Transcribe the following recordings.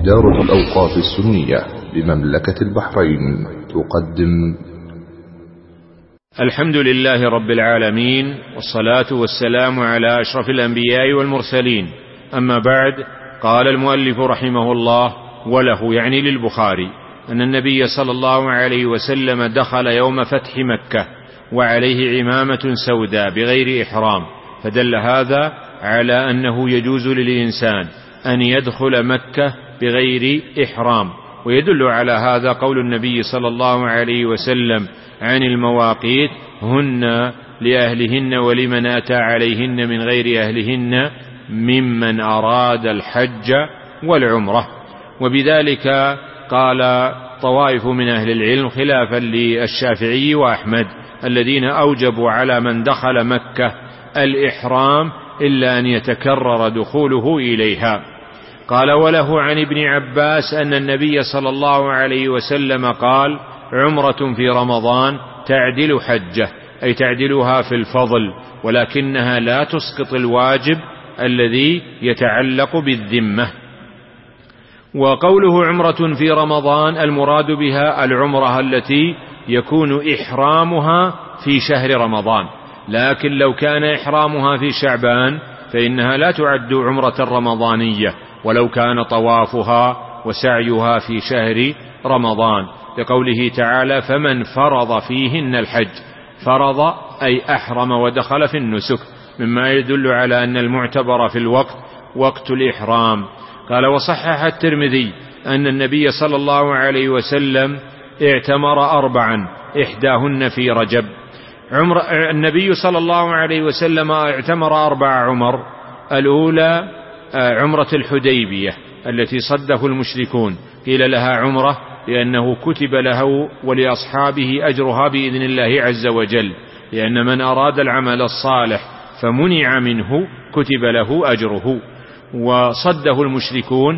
دار الأوقاف السنية بمملكة البحرين تقدم. الحمد لله رب العالمين، والصلاة والسلام على أشرف الأنبياء والمرسلين. أما بعد، قال المؤلف رحمه الله: وله يعني للبخاري أن النبي صلى الله عليه وسلم دخل يوم فتح مكة وعليه عمامة سوداء بغير إحرام، فدل هذا على أنه يجوز للإنسان أن يدخل مكة بغير إحرام. ويدل على هذا قول النبي صلى الله عليه وسلم عن المواقيت: هن لأهلهن ولمن أتى عليهن من غير أهلهن ممن أراد الحج والعمرة. وبذلك قال طوائف من أهل العلم خلافا للشافعي وأحمد الذين أوجبوا على من دخل مكة الإحرام إلا أن يتكرر دخوله إليها. قال: وله عن ابن عباس أن النبي صلى الله عليه وسلم قال: عمرة في رمضان تعدل حجة، أي تعدلها في الفضل، ولكنها لا تسقط الواجب الذي يتعلق بالذمة. وقوله عمرة في رمضان المراد بها العمرة التي يكون إحرامها في شهر رمضان، لكن لو كان إحرامها في شعبان فإنها لا تعد عمرة رمضانية، ولو كان طوافها وسعيها في شهر رمضان، لقوله تعالى: فمن فرض فيهن الحج. فرض أي أحرم ودخل في النسك، مما يدل على أن المعتبر في الوقت وقت الإحرام. قال: وصحح الترمذي أن النبي صلى الله عليه وسلم اعتمر 4 إحداهن في رجب. النبي صلى الله عليه وسلم اعتمر 4 عمر. الأولى عمرة الحديبية التي صده المشركون، قيل لها عمرة لأنه كتب له ولأصحابه أجرها بإذن الله عز وجل، لأن من أراد العمل الصالح فمنع منه كتب له أجره. وصده المشركون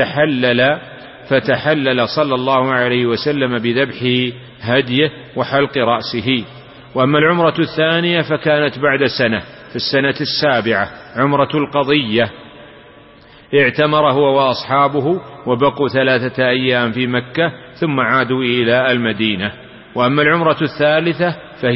فتحلل صلى الله عليه وسلم بذبح هديه وحلق رأسه. وأما العمرة الثانية فكانت بعد سنة، في السنة 7، عمرة القضية، اعتمر هو وأصحابه وبقوا 3 أيام في مكة ثم عادوا إلى المدينة. وأما العمرة الثالثة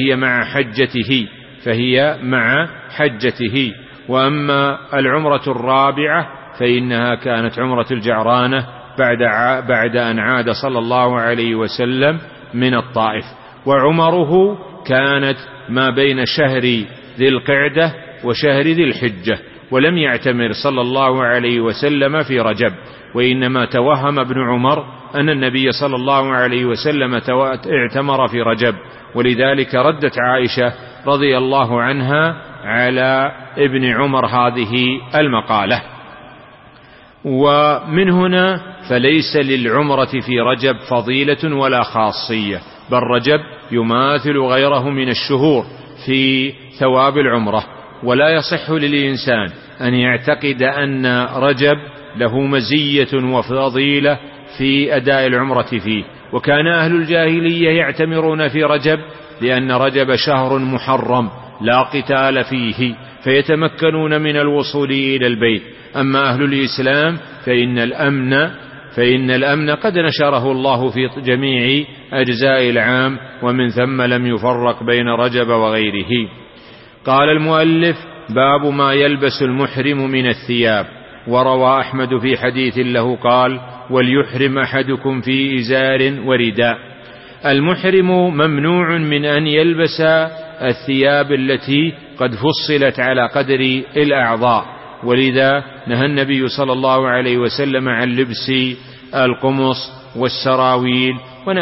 فهي مع حجته. وأما العمرة الرابعة فإنها كانت عمرة الجعرانة بعد أن عاد صلى الله عليه وسلم من الطائف. وعمره كانت ما بين شهر ذي القعدة وشهر ذي الحجة، ولم يعتمر صلى الله عليه وسلم في رجب، وإنما توهم ابن عمر أن النبي صلى الله عليه وسلم اعتمر في رجب، ولذلك ردت عائشة رضي الله عنها على ابن عمر هذه المقالة. ومن هنا فليس للعمرة في رجب فضيلة ولا خاصية، بل رجب يماثل غيره من الشهور في ثواب العمرة، ولا يصح للإنسان أن يعتقد أن رجب له مزية وفضيلة في أداء العمرة فيه. وكان أهل الجاهلية يعتمرون في رجب لأن رجب شهر محرم لا قتال فيه، فيتمكنون من الوصول إلى البيت. أما أهل الإسلام فإن الأمن قد نشره الله في جميع أجزاء العام، ومن ثم لم يفرق بين رجب وغيره. قال المؤلف: باب ما يلبس المحرم من الثياب. وروى أحمد في حديث له قال: وليحرم أحدكم في إزار ورداء. المحرم ممنوع من أن يلبس الثياب التي قد فصلت على قدر الأعضاء، ولذا نهى النبي صلى الله عليه وسلم عن لبس القمص والسراويل.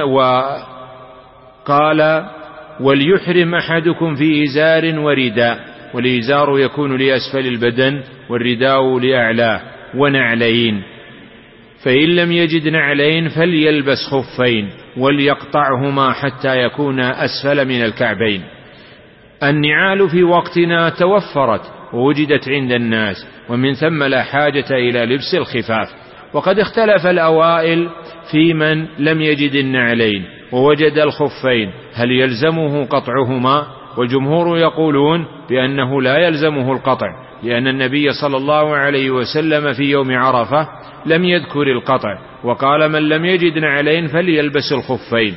قال: وليحرم أحدكم في إزار ورداء، والإزار يكون لأسفل البدن والرداء لأعلاه، ونعلين، فإن لم يجد نعلين فليلبس خفين وليقطعهما حتى يكون أسفل من الكعبين. النعال في وقتنا توفرت ووجدت عند الناس، ومن ثم لا حاجة إلى لبس الخفاف. وقد اختلف الأوائل في من لم يجد النعلين ووجد الخفين، هل يلزمه قطعهما والجمهور يقولون بأنه لا يلزمه القطع، لأن النبي صلى الله عليه وسلم في يوم عرفة لم يذكر القطع، وقال من لم يجد نعلين فليلبس الخفين.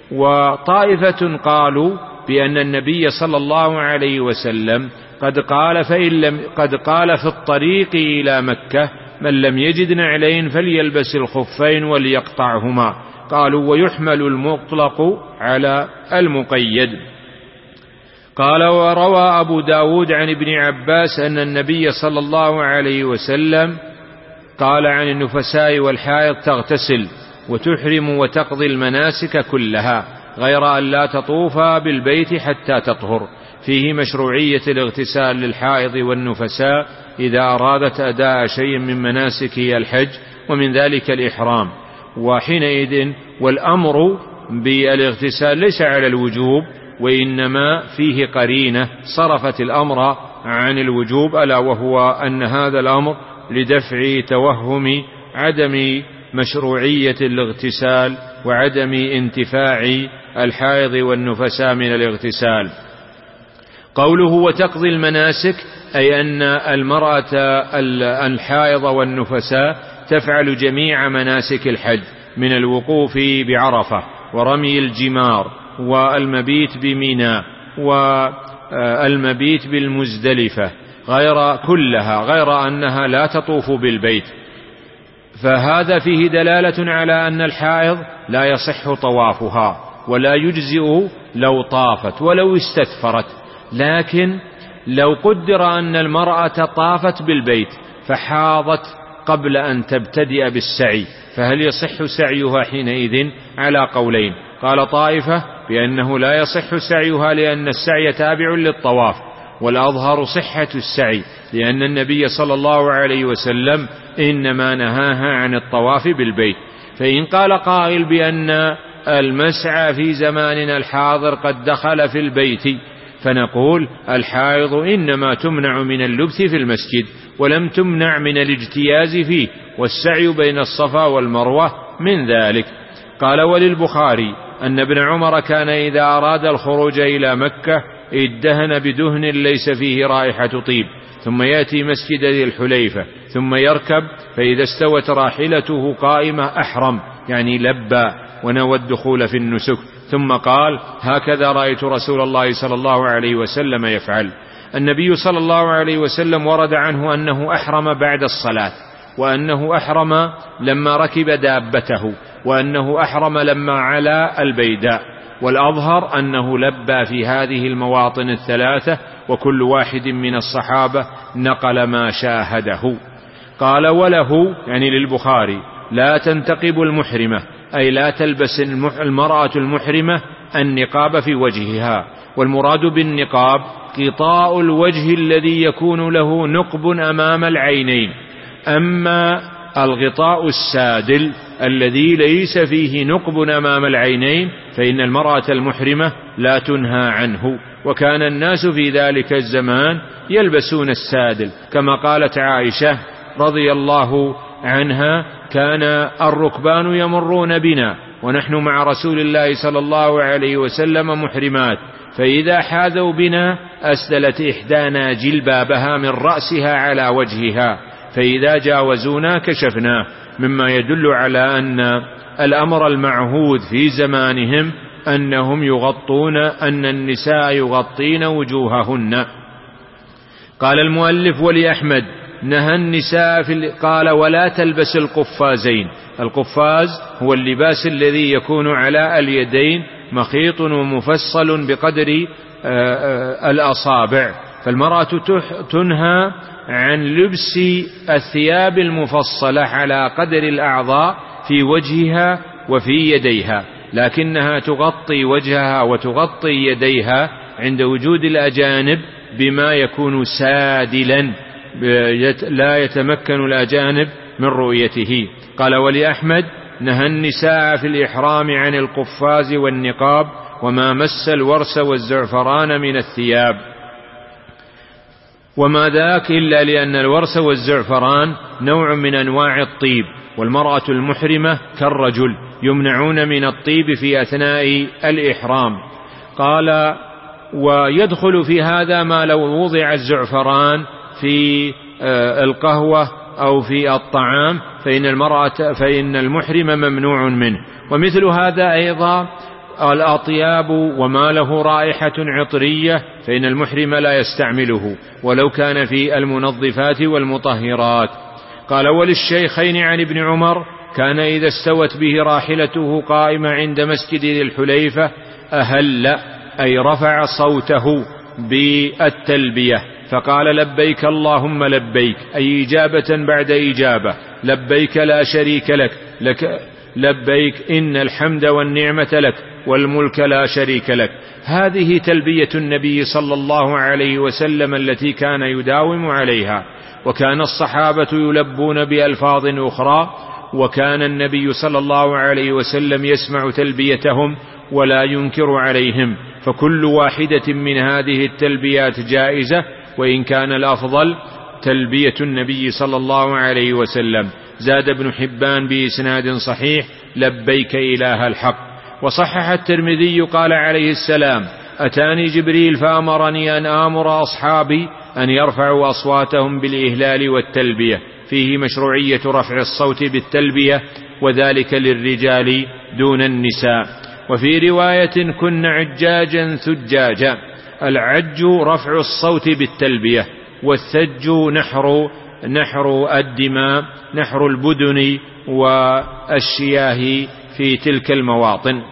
وطائفة قالوا بأن النبي صلى الله عليه وسلم قد قال في الطريق إلى مكة من لم يجد نعلين فليلبس الخفين وليقطعهما. قالوا ويحمل المطلق على المقيد. قال وروى أبو داود عن ابن عباس أن النبي صلى الله عليه وسلم قال عن النفساء والحائض تغتسل وتحرم وتقضي المناسك كلها غير أن لا تطوف بالبيت حتى تطهر. فيه مشروعية الاغتسال للحائض والنفساء إذا أرادت أداء شيء من مناسك الحج، ومن ذلك الإحرام. وحينئذ والأمر بالاغتسال ليس على الوجوب، وإنما فيه قرينة صرفت الأمر عن الوجوب، ألا وهو أن هذا الأمر لدفع توهم عدم مشروعية الاغتسال وعدم انتفاع الحائض والنفساء من الاغتسال. قوله وتقضي المناسك أي أن المرأة الحائض والنفساء تفعل جميع مناسك الحج من الوقوف بعرفة ورمي الجمار والمبيت بمنى والمبيت بالمزدلفة غير أنها لا تطوف بالبيت. فهذا فيه دلالة على أن الحائض لا يصح طوافها ولا يجزئ لو طافت ولو استثفرت. لكن لو قدر أن المرأة طافت بالبيت فحاضت قبل أن تبتدئ بالسعي، فهل يصح سعيها حينئذ؟ على قولين. قال طائفة بأنه لا يصح سعيها لأن السعي تابع للطواف، والأظهر صحة السعي لأن النبي صلى الله عليه وسلم إنما نهاها عن الطواف بالبيت. فإن قال قائل بأن المسعى في زماننا الحاضر قد دخل في البيت، فنقول الحائض إنما تمنع من اللبث في المسجد ولم تمنع من الاجتياز فيه، والسعي بين الصفا والمروة من ذلك. قال وللبخاري أن ابن عمر كان إذا أراد الخروج إلى مكة ادهن بدهن ليس فيه رائحة طيب، ثم يأتي مسجد ذي الحليفة ثم يركب، فإذا استوت راحلته قائمة أحرم يعني لبى ونوى الدخول في النسك، ثم قال هكذا رأيت رسول الله صلى الله عليه وسلم يفعل. النبي صلى الله عليه وسلم ورد عنه أنه أحرم بعد الصلاة، وأنه أحرم لما ركب دابته، وأنه أحرم لما علا البيداء، والأظهر أنه لبى في هذه المواطن الثلاثة، وكل واحد من الصحابة نقل ما شاهده. قال وله يعني للبخاري لا تنتقب المحرمة أي لا تلبس المرأة المحرمة النقاب في وجهها، والمراد بالنقاب غطاء الوجه الذي يكون له نقب أمام العينين. أما الغطاء السادل الذي ليس فيه نقب أمام العينين فإن المرأة المحرمة لا تنهى عنه، وكان الناس في ذلك الزمان يلبسون السادل، كما قالت عائشة رضي الله عنها كان الركبان يمرون بنا ونحن مع رسول الله صلى الله عليه وسلم محرمات، فإذا حاذوا بنا أسدلت إحدانا جلبابها من رأسها على وجهها، فإذا جاوزونا كشفناه، مما يدل على أن الأمر المعهود في زمانهم أنهم يغطون، أن النساء يغطين وجوههن. قال المؤلف ولأحمد نهى النساء قال ولا تلبس القفازين. القفاز هو اللباس الذي يكون على اليدين مخيط ومفصل بقدر الأصابع، فالمرأة تنهى عن لبس الثياب المفصلة على قدر الأعضاء في وجهها وفي يديها، لكنها تغطي وجهها وتغطي يديها عند وجود الأجانب بما يكون سادلا لا يتمكن الأجانب من رؤيته. قال ولأحمد نهى النساء في الإحرام عن القفاز والنقاب وما مس الورس والزعفران من الثياب، وما ذاك إلا لأن الورس والزعفران نوع من أنواع الطيب، والمرأة المحرمة كالرجل يمنعون من الطيب في أثناء الإحرام. قال ويدخل في هذا ما لو وضع الزعفران في القهوة أو في الطعام فإن المحرم ممنوع منه. ومثل هذا أيضا الأطياب وما له رائحة عطرية فإن المحرم لا يستعمله ولو كان في المنظفات والمطهرات. قال: وللشيخين عن ابن عمر: كان إذا استوت به راحلته قائمة عند مسجد ذي الحليفة أهل، أي رفع صوته بالتلبية فقال: لبيك اللهم لبيك، أي إجابة بعد إجابة، لبيك لا شريك لك لبيك إن الحمد والنعمة لك والملك لا شريك لك. هذه تلبية النبي صلى الله عليه وسلم التي كان يداوم عليها. وكان الصحابة يلبون بألفاظ أخرى، وكان النبي صلى الله عليه وسلم يسمع تلبيتهم ولا ينكر عليهم، فكل واحدة من هذه التلبيات جائزة، وإن كان الأفضل تلبية النبي صلى الله عليه وسلم. زاد ابن حبان بإسناد صحيح: لبيك إله الحق. وصحح الترمذي قال عليه السلام: أتاني جبريل فأمرني أن آمر أصحابي أن يرفعوا أصواتهم بالإهلال والتلبية، فيه مشروعية رفع الصوت بالتلبية، وذلك للرجال دون النساء. وفي رواية: كن عجاجا ثجاجا. العج رفع الصوت بالتلبية، والثج نحر الدماء، نحر البدن والشياه في تلك المواطن.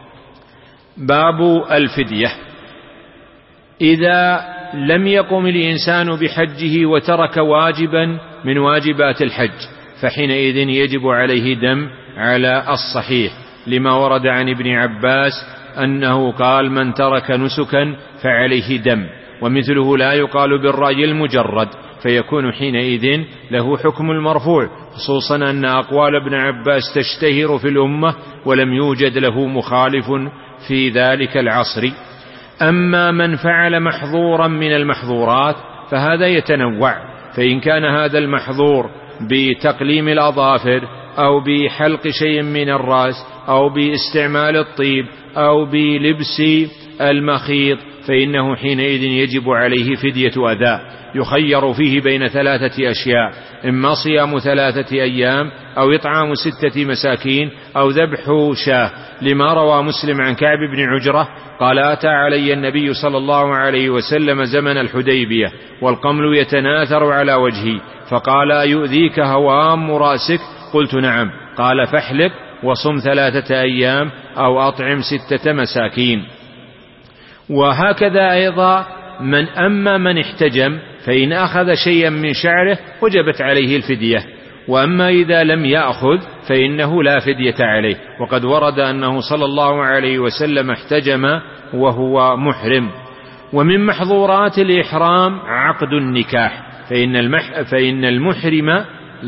باب الفدية. إذا لم يقم الإنسان بحجه وترك واجبا من واجبات الحج فحينئذ يجب عليه دم على الصحيح، لما ورد عن ابن عباس أنه قال: من ترك نسكا فعليه دم. ومثله لا يقال بالرأي المجرد، فيكون حينئذ له حكم المرفوع، خصوصا أن أقوال ابن عباس تشتهر في الأمة ولم يوجد له مخالف في ذلك العصر. أما من فعل محظورا من المحظورات فهذا يتنوع، فإن كان هذا المحظور بتقليم الأظافر أو بحلق شيء من الرأس أو باستعمال الطيب أو بلبس المخيط فإنه حينئذ يجب عليه فدية أداء، يخير فيه بين 3 أشياء: إما صيام 3 أيام أو إطعام 6 مساكين أو ذبح شاة، لما روى مسلم عن كعب بن عجرة قال: أتى علي النبي صلى الله عليه وسلم زمن الحديبية والقمل يتناثر على وجهي، فقال: أيؤذيك هوام رأسك؟ قلت: نعم. قال: فاحلق وصم 3 أيام أو أطعم 6 مساكين. وهكذا أيضا من احتجم فإن أخذ شيئا من شعره وجبت عليه الفدية، وأما إذا لم يأخذ فإنه لا فدية عليه. وقد ورد أنه صلى الله عليه وسلم احتجم وهو محرم. ومن محظورات الإحرام عقد النكاح، فإن المحرم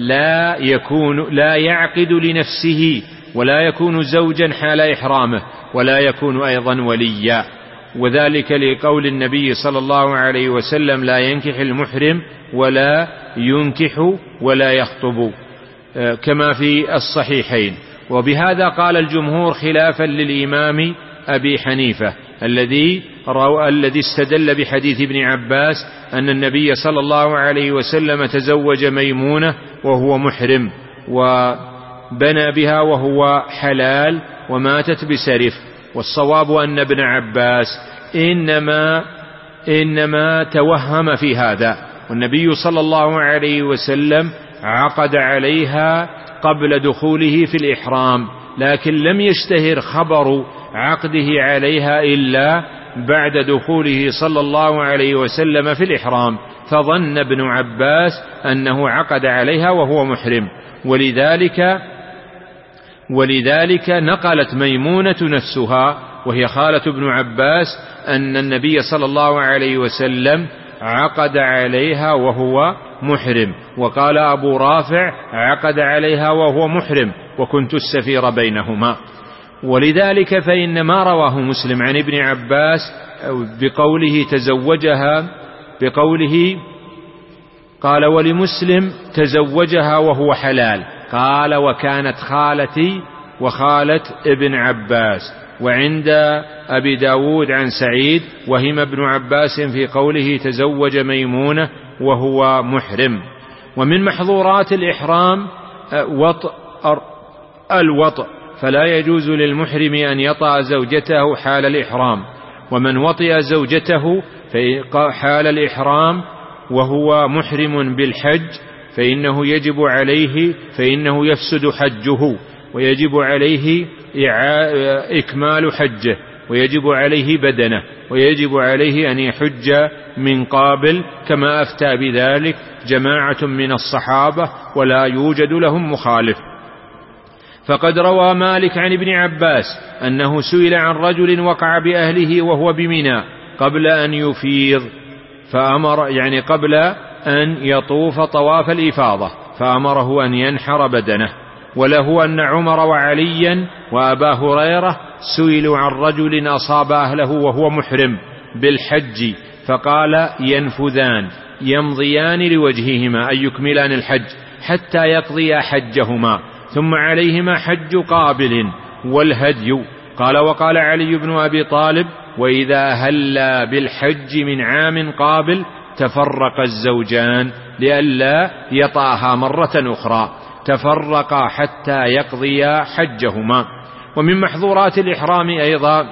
لا يعقد لنفسه ولا يكون زوجا حال إحرامه ولا يكون أيضا وليا، وذلك لقول النبي صلى الله عليه وسلم: لا ينكح المحرم ولا ينكح ولا يخطب، كما في الصحيحين. وبهذا قال الجمهور خلافا للإمام أبي حنيفة الذي استدل بحديث ابن عباس أن النبي صلى الله عليه وسلم تزوج ميمونة وهو محرم وبنى بها وهو حلال وماتت بسرف. والصواب أن ابن عباس إنما توهم في هذا، والنبي صلى الله عليه وسلم عقد عليها قبل دخوله في الإحرام، لكن لم يشتهر خبر عقده عليها إلا بعد دخوله صلى الله عليه وسلم في الإحرام، فظن ابن عباس أنه عقد عليها وهو محرم، ولذلك نقلت ميمونة نفسها وهي خالة ابن عباس أن النبي صلى الله عليه وسلم عقد عليها وهو محرم، وقال أبو رافع: عقد عليها وهو محرم وكنت السفير بينهما. ولذلك فإن ما رواه مسلم عن ابن عباس بقوله تزوجها، بقوله قال: ولمسلم تزوجها وهو حلال، قال: وكانت خالتي وخالة ابن عباس، وعند أبي داود عن سعيد: وهم ابن عباس في قوله تزوج ميمونة وهو محرم. ومن محظورات الإحرام الوطء، فلا يجوز للمحرم أن يطأ زوجته حال الإحرام. ومن وطئ زوجته حال الإحرام وهو محرم بالحج فإنه يفسد حجه، ويجب عليه إكمال حجه، ويجب عليه بدنه، ويجب عليه أن يحج من قابل، كما أفتى بذلك جماعة من الصحابة ولا يوجد لهم مخالف. فقد روى مالك عن ابن عباس أنه سئل عن رجل وقع بأهله وهو بمنى قبل أن يفيض فأمر، يعني قبل أن يطوف طواف الإفاضة، فأمره أن ينحر بدنه. وله أن عمر وعليا وأبا هريرة سئلوا عن رجل أصاب أهله وهو محرم بالحج فقال: ينفذان يمضيان لوجههما، أي يكملان الحج حتى يقضيا حجهما، ثم عليهما حج قابل والهدي. قال: وقال علي بن أبي طالب: وإذا هلا بالحج من عام قابل تفرق الزوجان لئلا يطأها مرة أخرى، تفرقا حتى يقضيا حجهما. ومن محظورات الإحرام أيضا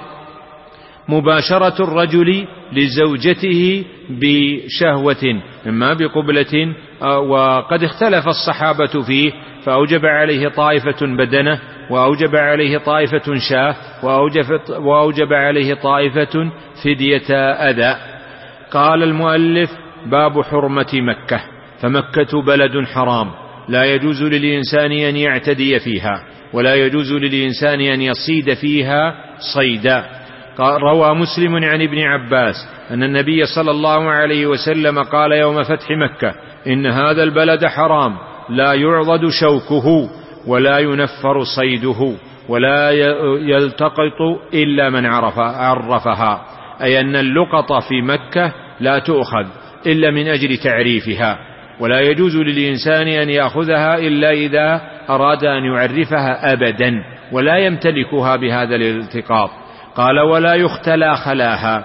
مباشرة الرجل لزوجته بشهوة، إما بقبلة، وقد اختلف الصحابة فيه، فأوجب عليه طائفة بدنه، وأوجب عليه طائفة شاه، وأوجب عليه طائفة فدية أذى. قال المؤلف: باب حرمة مكة. فمكة بلد حرام لا يجوز للإنسان أن يعتدي فيها، ولا يجوز للإنسان أن يصيد فيها صيدا. روى مسلم عن ابن عباس أن النبي صلى الله عليه وسلم قال يوم فتح مكة: إن هذا البلد حرام لا يعضد شوكه ولا ينفر صيده ولا يلتقط إلا من عرفها، أي أن اللقطة في مكة لا تؤخذ إلا من أجل تعريفها، ولا يجوز للإنسان أن يأخذها إلا إذا أراد أن يعرفها أبدا، ولا يمتلكها بهذا الالتقاط. قال: ولا يختلى خلاها،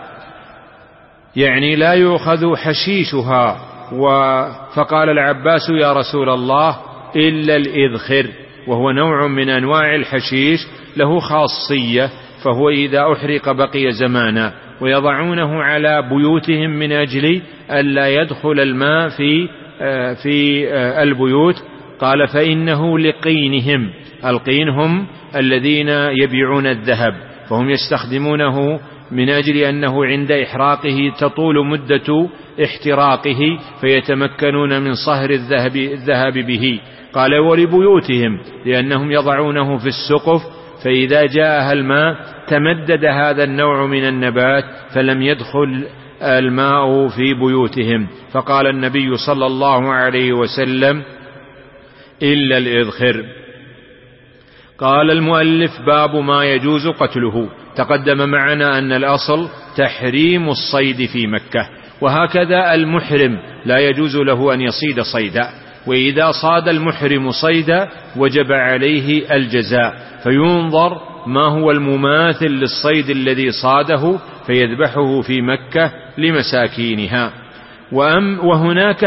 يعني لا يؤخذ حشيشها. فقال العباس: يا رسول الله، إلا الإذخر، وهو نوع من أنواع الحشيش له خاصية، فهو إذا أحرق بقي زمانا، ويضعونه على بيوتهم من أجل ألا يدخل الماء في البيوت. قال: فإنه لقينهم، القين هم الذين يبيعون الذهب، فهم يستخدمونه من أجل أنه عند إحراقه تطول مدة احتراقه فيتمكنون من صهر الذهب به. قال: ولبيوتهم، لأنهم يضعونه في السقف، فإذا جاءها الماء تمدد هذا النوع من النبات فلم يدخل الماء في بيوتهم. فقال النبي صلى الله عليه وسلم: إلا الإذخر. قال المؤلف: باب ما يجوز قتله. تقدم معنا أن الأصل تحريم الصيد في مكة، وهكذا المحرم لا يجوز له أن يصيد صيدا، وإذا صاد المحرم صيدا وجب عليه الجزاء، فينظر ما هو المماثل للصيد الذي صاده فيذبحه في مكة لمساكينها. وهناك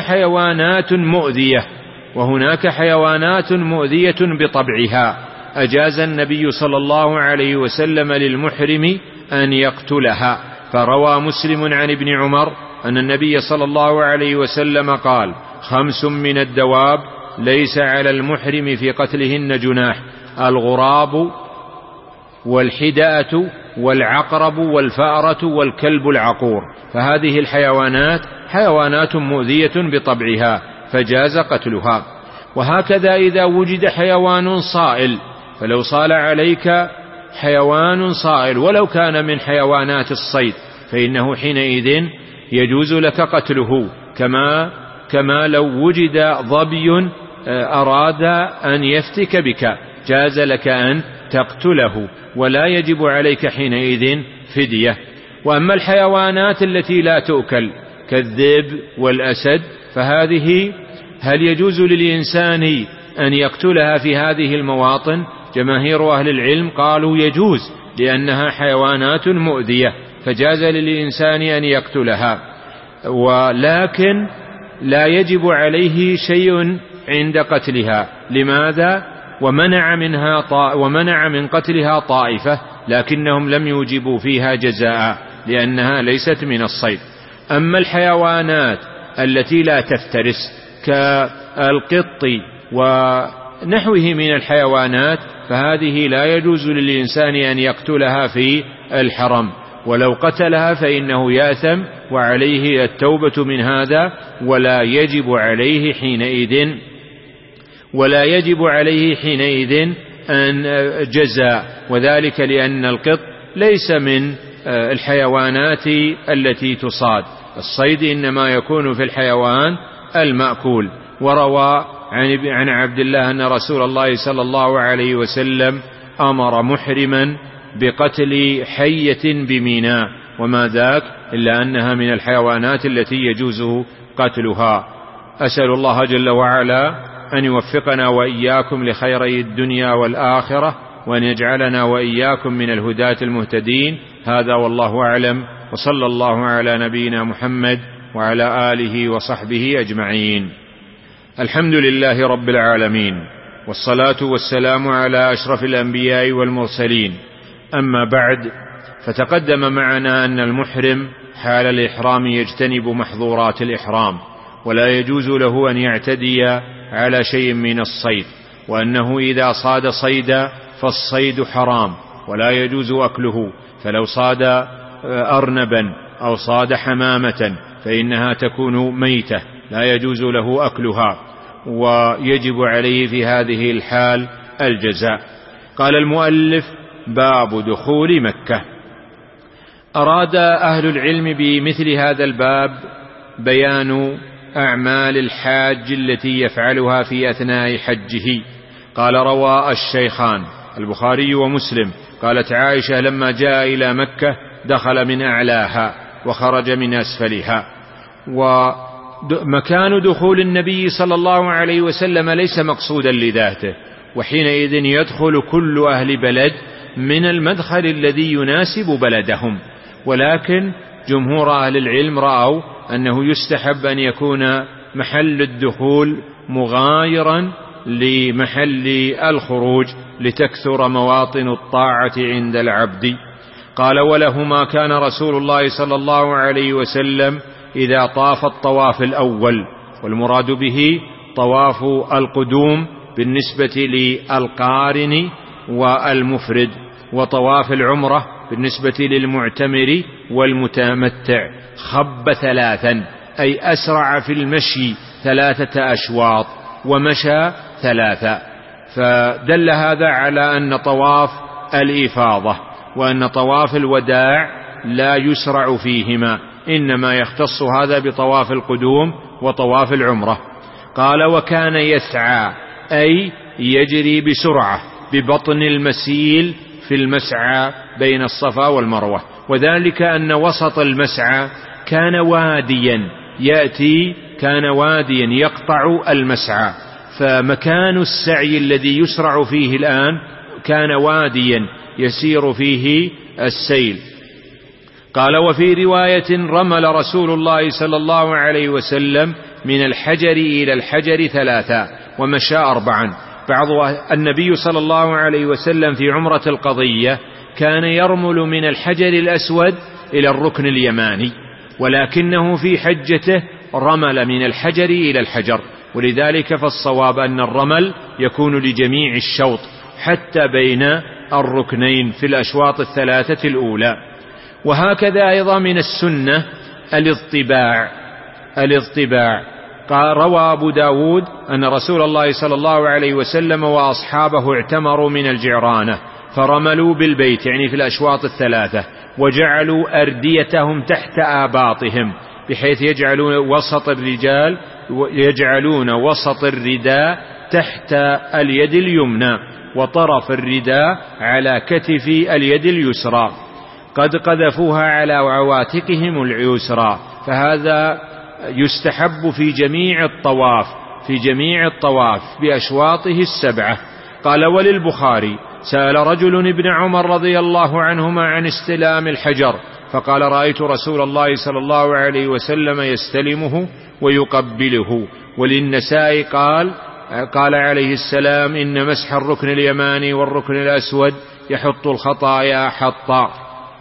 حيوانات مؤذية بطبعها أجاز النبي صلى الله عليه وسلم للمحرم أن يقتلها. فروى مسلم عن ابن عمر أن النبي صلى الله عليه وسلم قال: 5 من الدواب ليس على المحرم في قتلهن جناح: الغراب والحدأة والعقرب والفأرة والكلب العقور. فهذه الحيوانات حيوانات مؤذية بطبعها فجاز قتلها. وهكذا إذا وجد حيوان صائل، فلو صال عليك حيوان صائل ولو كان من حيوانات الصيد فإنه حينئذ يجوز لك قتله، كما لو وجد ظبي أراد أن يفتك بك جاز لك أن تقتله، ولا يجب عليك حينئذ فدية. وأما الحيوانات التي لا تؤكل كالذئب والأسد فهذه هل يجوز للإنسان أن يقتلها في هذه المواطن؟ جماهير أهل العلم قالوا يجوز، لأنها حيوانات مؤذية فجاز للإنسان أن يقتلها، ولكن لا يجب عليه شيء عند قتلها. لماذا؟ ومنع من قتلها طائفة، لكنهم لم يوجبوا فيها جزاء لأنها ليست من الصيد. أما الحيوانات التي لا تفترس كالقط ونحوه من الحيوانات فهذه لا يجوز للإنسان أن يقتلها في الحرم، ولو قتلها فإنه يأثم وعليه التوبة من هذا، ولا يجب عليه حينئذ أن جزاء، وذلك لأن القط ليس من الحيوانات التي تصاد. الصيد إنما يكون في الحيوان المأكول. وروى عن عبد الله أن رسول الله صلى الله عليه وسلم أمر محرما بقتل حية بميناء، وما ذاك إلا أنها من الحيوانات التي يجوز قتلها. أسأل الله جل وعلا أن يوفقنا وإياكم لخيري الدنيا والآخرة، وأن يجعلنا وإياكم من الهداة المهتدين. هذا والله أعلم، وصلى الله على نبينا محمد وعلى آله وصحبه أجمعين. الحمد لله رب العالمين، والصلاة والسلام على أشرف الأنبياء والمرسلين. أما بعد، فتقدم معنا أن المحرم حال الإحرام يجتنب محظورات الإحرام، ولا يجوز له أن يعتدي على شيء من الصيد، وأنه إذا صاد صيدا فالصيد حرام ولا يجوز أكله، فلو صاد أرنبا أو صاد حمامة فإنها تكون ميتة لا يجوز له أكلها، ويجب عليه في هذه الحال الجزاء. قال المؤلف: باب دخول مكة. أراد أهل العلم بمثل هذا الباب بيان أعمال الحاج التي يفعلها في أثناء حجه. قال: روى الشيخان البخاري ومسلم قالت عائشة: لما جاء إلى مكة دخل من أعلاها وخرج من أسفلها. ومكان دخول النبي صلى الله عليه وسلم ليس مقصودا لذاته، وحينئذ يدخل كل أهل بلد من المدخل الذي يناسب بلدهم، ولكن جمهور أهل العلم رأوا أنه يستحب أن يكون محل الدخول مغايرا لمحل الخروج لتكثر مواطن الطاعة عند العبد. قال: ولهما كان رسول الله صلى الله عليه وسلم إذا طاف الطواف الأول، والمراد به طواف القدوم بالنسبة للقارن والمفرد، وطواف العمرة بالنسبة للمعتمر والمتمتع، خب ثلاثا، أي أسرع في المشي 3 أشواط ومشى 3. فدل هذا على أن طواف الإفاضة وأن طواف الوداع لا يسرع فيهما، إنما يختص هذا بطواف القدوم وطواف العمرة. قال: وكان يسعى، أي يجري بسرعة ببطن المسيل في المسعى بين الصفا والمروة، وذلك أن وسط المسعى كان واديا يقطع المسعى، فمكان السعي الذي يسرع فيه الآن كان واديا يسير فيه السيل. قال: وفي رواية: رمل رسول الله صلى الله عليه وسلم من الحجر إلى الحجر 3 ومشى 4. بعض النبي صلى الله عليه وسلم في عمرة القضية كان يرمل من الحجر الأسود إلى الركن اليماني، ولكنه في حجته رمل من الحجر إلى الحجر، ولذلك فالصواب أن الرمل يكون لجميع الشوط حتى بين الركنين في الأشواط 3 الأولى. وهكذا أيضا من السنة الاضطباع. قال: روى أبو داود أن رسول الله صلى الله عليه وسلم وأصحابه اعتمروا من الجعرانة فرملوا بالبيت، يعني في الأشواط 3، وجعلوا أرديتهم تحت آباطهم، بحيث يجعلون وسط الرداء تحت اليد اليمنى، وطرف الرداء على كتف اليد اليسرى، قد قذفوها على عواتقهم اليسرى. فهذا يستحب في جميع الطواف بأشواطه 7. قال وللبخاري سأل رجل ابن عمر رضي الله عنهما عن استلام الحجر فقال رأيت رسول الله صلى الله عليه وسلم يستلمه ويقبله. وللنسائي قال عليه السلام إن مسح الركن اليماني والركن الأسود يحط الخطايا حطا.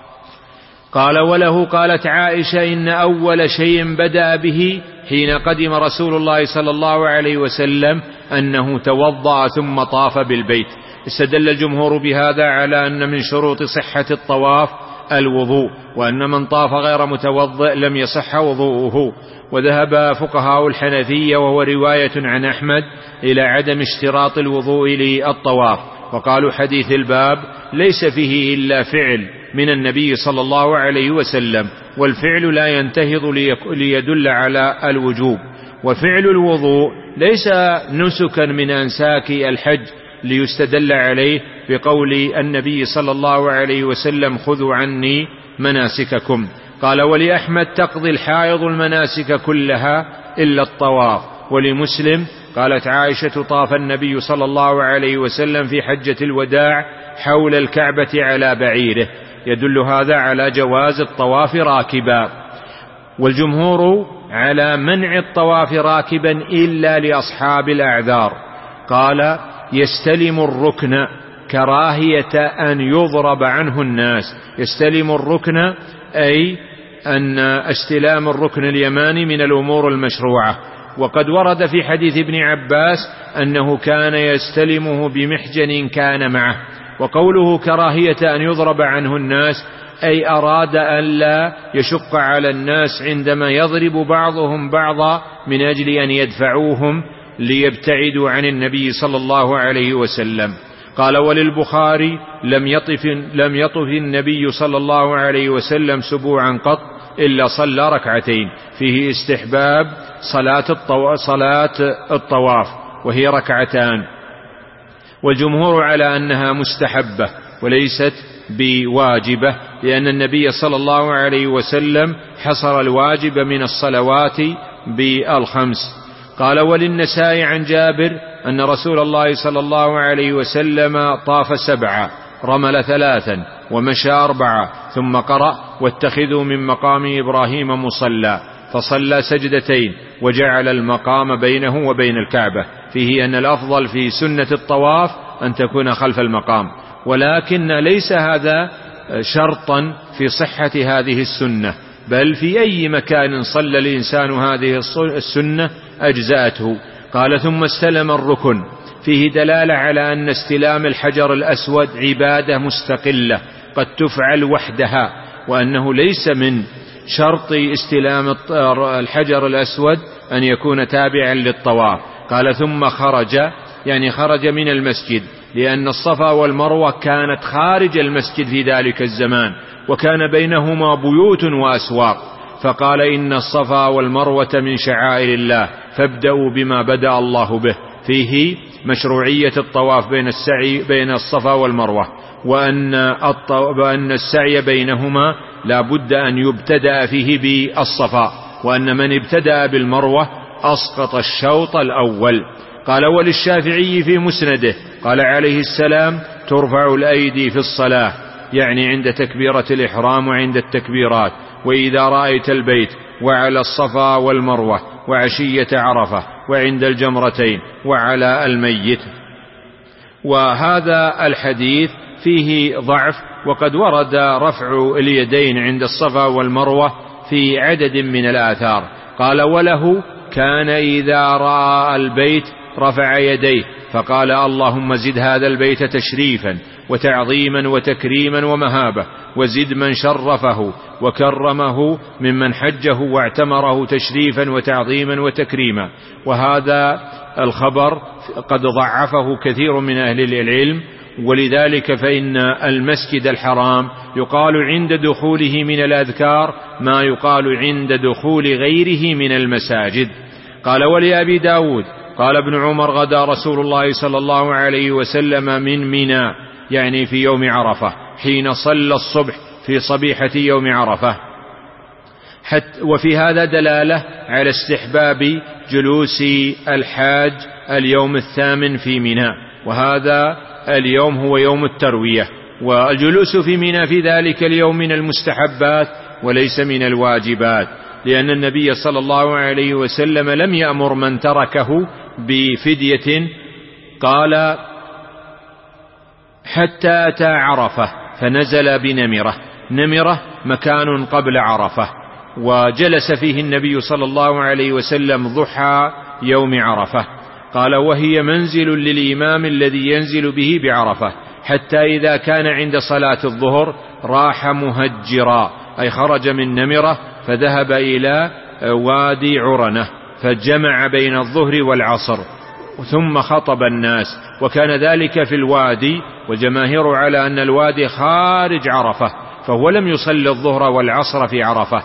قال وله قالت عائشة إن أول شيء بدأ به حين قدم رسول الله صلى الله عليه وسلم أنه توضأ ثم طاف بالبيت. استدل الجمهور بهذا على أن من شروط صحة الطواف الوضوء، وأن من طاف غير متوضئ لم يصح وضوءه. وذهب فقهاء الحنفية وهو رواية عن أحمد إلى عدم اشتراط الوضوء للطواف، وقالوا حديث الباب ليس فيه إلا فعل من النبي صلى الله عليه وسلم، والفعل لا ينتهض ليدل على الوجوب. وفعل الوضوء ليس نسكا من أنساك الحج ليستدل عليه بقول النبي صلى الله عليه وسلم خذوا عني مناسككم. قال ولأحمد تقضي الحائض المناسك كلها إلا الطواف. ولمسلم قالت عائشة طاف النبي صلى الله عليه وسلم في حجة الوداع حول الكعبة على بعيره، يدل هذا على جواز الطواف راكبا. والجمهور على منع الطواف راكبا إلا لأصحاب الأعذار. قال يستلم الركن كراهية أن يضرب عنه الناس. يستلم الركن أي أن استلام الركن اليماني من الأمور المشروعة. وقد ورد في حديث ابن عباس أنه كان يستلمه بمحجن كان معه. وقوله كراهية أن يضرب عنه الناس أي أراد أن لا يشق على الناس عندما يضرب بعضهم بعضا من أجل أن يدفعوهم ليبتعدوا عن النبي صلى الله عليه وسلم. قال وللبخاري لم يطف النبي صلى الله عليه وسلم سبوعا قط إلا صلى ركعتين، فيه استحباب صلاة الطواف وهي ركعتان. والجمهور على أنها مستحبة وليست بواجبة، لأن النبي صلى الله عليه وسلم حصر الواجب من الصلوات بالخمس. قال وللنسائي عن جابر أن رسول الله صلى الله عليه وسلم طاف 7 رمل 3 ومشى 4 ثم قرأ واتخذوا من مقام إبراهيم مصلى، فصلى سجدتين وجعل المقام بينه وبين الكعبة. فيه أن الأفضل في سنة الطواف أن تكون خلف المقام، ولكن ليس هذا شرطا في صحة هذه السنة، بل في أي مكان صلى الإنسان هذه السنة أجزأته. قال ثم استلم الركن، فيه دلالة على أن استلام الحجر الأسود عبادة مستقلة قد تفعل وحدها، وأنه ليس من شرط استلام الحجر الأسود أن يكون تابعا للطواف. قال ثم خرج، يعني خرج من المسجد، لأن الصفا والمروة كانت خارج المسجد في ذلك الزمان، وكان بينهما بيوت وأسواق، فقال إن الصفا والمروة من شعائر الله فابدأوا بما بدأ الله به. فيه مشروعية الطواف بين الصفا والمروة، وأن السعي بينهما لا بد أن يبتدأ فيه بالصفا، وأن من ابتدأ بالمروة أسقط الشوط الأول. قال وللشافعي في مسنده قال عليه السلام ترفع الأيدي في الصلاة، يعني عند تكبيرة الإحرام وعند التكبيرات، وإذا رأيت البيت وعلى الصفا والمروة وعشية عرفة وعند الجمرتين وعلى الميت. وهذا الحديث فيه ضعف، وقد ورد رفع اليدين عند الصفا والمروة في عدد من الآثار. قال وله كان إذا رأى البيت رفع يديه فقال اللهم زد هذا البيت تشريفا وتعظيما وتكريما ومهابة، وزد من شرفه وكرمه ممن حجه واعتمره تشريفا وتعظيما وتكريما. وهذا الخبر قد ضعفه كثير من أهل العلم، ولذلك فإن المسجد الحرام يقال عند دخوله من الأذكار ما يقال عند دخول غيره من المساجد. قال ولأبي داود قال ابن عمر غدا رسول الله صلى الله عليه وسلم من منى، يعني في يوم عرفة، حين صلى الصبح في صبيحة يوم عرفة. وفي هذا دلالة على استحباب جلوس الحاج اليوم 8 في منى، وهذا اليوم هو يوم التروية. والجلوس في منى في ذلك اليوم من المستحبات وليس من الواجبات، لأن النبي صلى الله عليه وسلم لم يأمر من تركه بفدية، قال حتى أتى عرفة فنزل بنمرة. نمرة مكان قبل عرفة، وجلس فيه النبي صلى الله عليه وسلم ضحى يوم عرفة. قال وهي منزل للإمام الذي ينزل به بعرفة، حتى إذا كان عند صلاة الظهر راح مهجرا، أي خرج من نمرة فذهب إلى وادي عرنة فجمع بين الظهر والعصر ثم خطب الناس، وكان ذلك في الوادي، والجماهير على أن الوادي خارج عرفة، فهو لم يصلي الظهر والعصر في عرفة،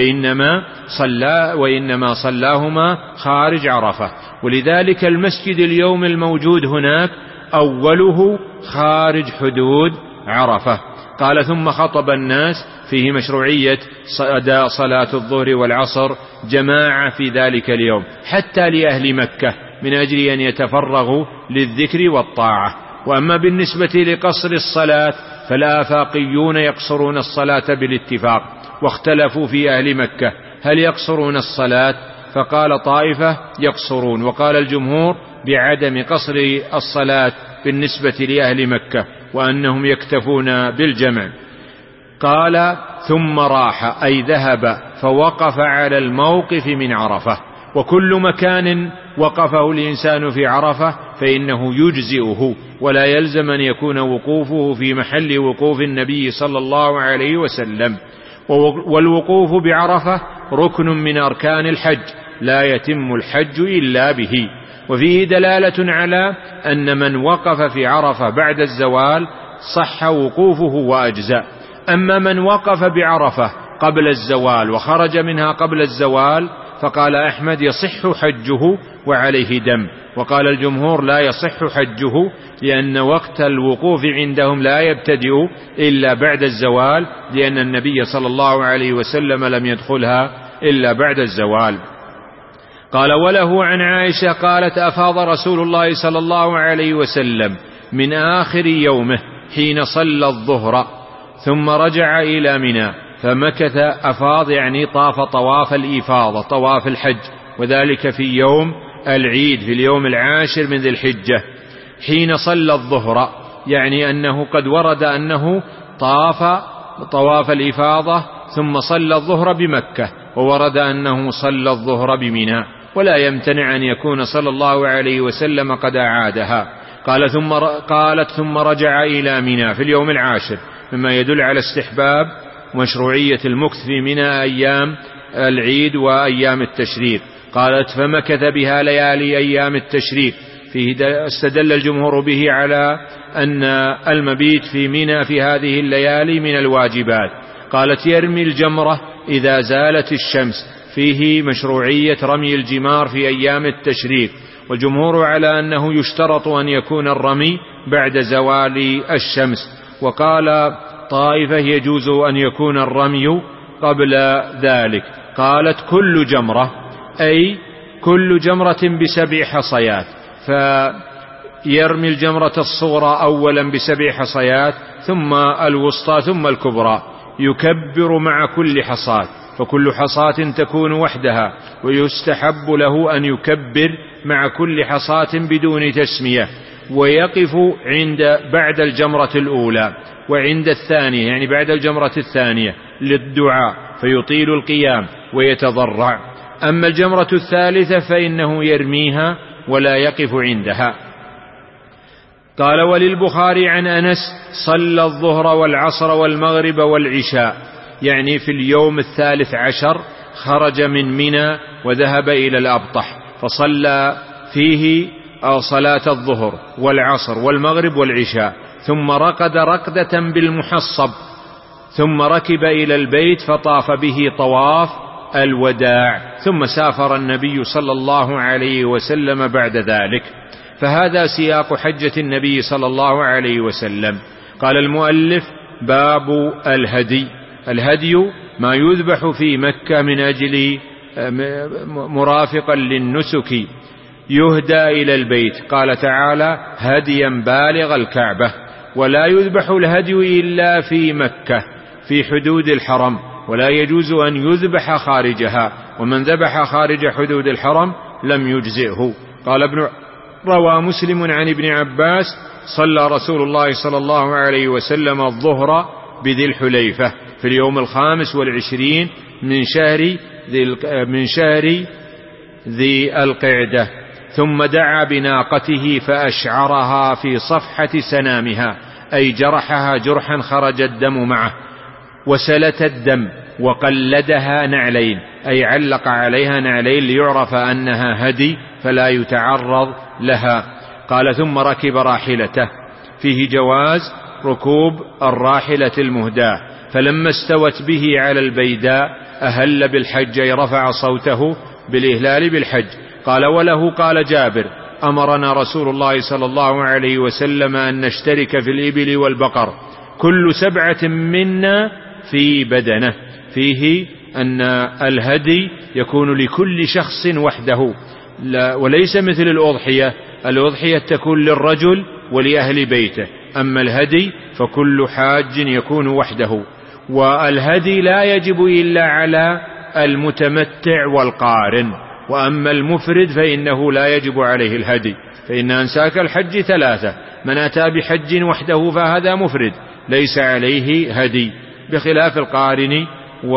وإنما صلاهما خارج عرفة. ولذلك المسجد اليوم الموجود هناك أوله خارج حدود عرفة. قال ثم خطب الناس، فيه مشروعية أداء صلاة الظهر والعصر جماعة في ذلك اليوم حتى لأهل مكة من أجل أن يتفرغوا للذكر والطاعة. وأما بالنسبة لقصر الصلاة فالآفاقيون يقصرون الصلاة بالاتفاق، واختلفوا في أهل مكة هل يقصرون الصلاة، فقال طائفة يقصرون، وقال الجمهور بعدم قصر الصلاة بالنسبة لأهل مكة، وأنهم يكتفون بالجمع. قال ثم راح، أي ذهب فوقف على الموقف من عرفة، وكل مكان وقفه الإنسان في عرفة فإنه يجزئه، ولا يلزم أن يكون وقوفه في محل وقوف النبي صلى الله عليه وسلم. والوقوف بعرفة ركن من أركان الحج، لا يتم الحج إلا به. وفيه دلالة على أن من وقف في عرفة بعد الزوال صح وقوفه وأجزاء. أما من وقف بعرفة قبل الزوال وخرج منها قبل الزوال فقال أحمد يصح حجه وعليه دم، وقال الجمهور لا يصح حجه، لأن وقت الوقوف عندهم لا يبتدئ إلا بعد الزوال، لأن النبي صلى الله عليه وسلم لم يدخلها إلا بعد الزوال. قال وله عن عائشة قالت أفاض رسول الله صلى الله عليه وسلم من آخر يومه حين صلى الظهر ثم رجع إلى منى فمكث. أفاض يعني طاف طواف الإفاضة، طواف الحج، وذلك في يوم العيد في اليوم 10 من ذي الحجة. حين صلى الظهر يعني أنه قد ورد أنه طاف طواف الإفاضة ثم صلى الظهر بمكة، وورد أنه صلى الظهر بمنى، ولا يمتنع أن يكون صلى الله عليه وسلم قد أعادها. قالت ثم رجع إلى منى في اليوم 10، مما يدل على استحباب مشروعية المكث في منى أيام العيد وأيام التشريق. قالت فمكث بها ليالي أيام التشريق. فيه استدل الجمهور به على أن المبيت في منى في هذه الليالي من الواجبات. قالت يرمي الجمرة إذا زالت الشمس، فيه مشروعية رمي الجمار في أيام التشريق، والجمهور على أنه يشترط أن يكون الرمي بعد زوال الشمس. وقال طائفة يجوز أن يكون الرمي قبل ذلك. قالت كل جمرة، أي كل جمرة ب7 حصيات، فيرمي الجمرة الصغرى أولا ب7 حصيات، ثم الوسطى، ثم الكبرى، يكبر مع كل حصاة، فكل حصاة تكون وحدها، ويستحب له أن يكبر مع كل حصاة بدون تسمية، ويقف بعد الجمرة الأولى وعند الثانية، يعني بعد الجمرة الثانية للدعاء، فيطيل القيام ويتضرع. أما الجمرة الثالثة فإنه يرميها ولا يقف عندها. قال وللبخاري عن أنس صلى الظهر والعصر والمغرب والعشاء، يعني في اليوم 13 خرج من منى وذهب إلى الأبطح، فصلى فيه صلاة الظهر والعصر والمغرب والعشاء، ثم رقد رقدة بالمحصب، ثم ركب إلى البيت فطاف به طواف الوداع، ثم سافر النبي صلى الله عليه وسلم بعد ذلك. فهذا سياق حجة النبي صلى الله عليه وسلم. قال المؤلف باب الهدي. الهدي ما يذبح في مكة من أجل مرافقا للنسك، يهدى إلى البيت. قال تعالى: هديا بالغ الكعبة. ولا يذبح الهدي إلا في مكة في حدود الحرم، ولا يجوز أن يذبح خارجها، ومن ذبح خارج حدود الحرم لم يجزئه. روى مسلم عن ابن عباس: صلى رسول الله صلى الله عليه وسلم الظهر بذي الحليفة في اليوم 25 من شهر ذي القعدة، ثم دعا بناقته فأشعرها في صفحة سنامها، أي جرحها جرحا خرج الدم معه، وسلت الدم، وقلدها نعلين، أي علق عليها نعلين ليعرف أنها هدي فلا يتعرض لها. قال: ثم ركب راحلته. فيه جواز ركوب الراحلة المهداة. فلما استوت به على البيداء أهل بالحج، أي رفع صوته بالإهلال بالحج. قال: وله قال جابر: أمرنا رسول الله صلى الله عليه وسلم أن نشترك في الإبل والبقر، كل 7 منا في بدنه. فيه أن الهدي يكون لكل شخص وحده، وليس مثل الأضحية. الأضحية تكون للرجل ولأهل بيته، أما الهدي فكل حاج يكون وحده. والهدي لا يجب إلا على المتمتع والقارن، وأما المفرد فإنه لا يجب عليه الهدي، فإن أنساك الحج 3: من أتى بحج وحده فهذا مفرد ليس عليه هدي، بخلاف القارن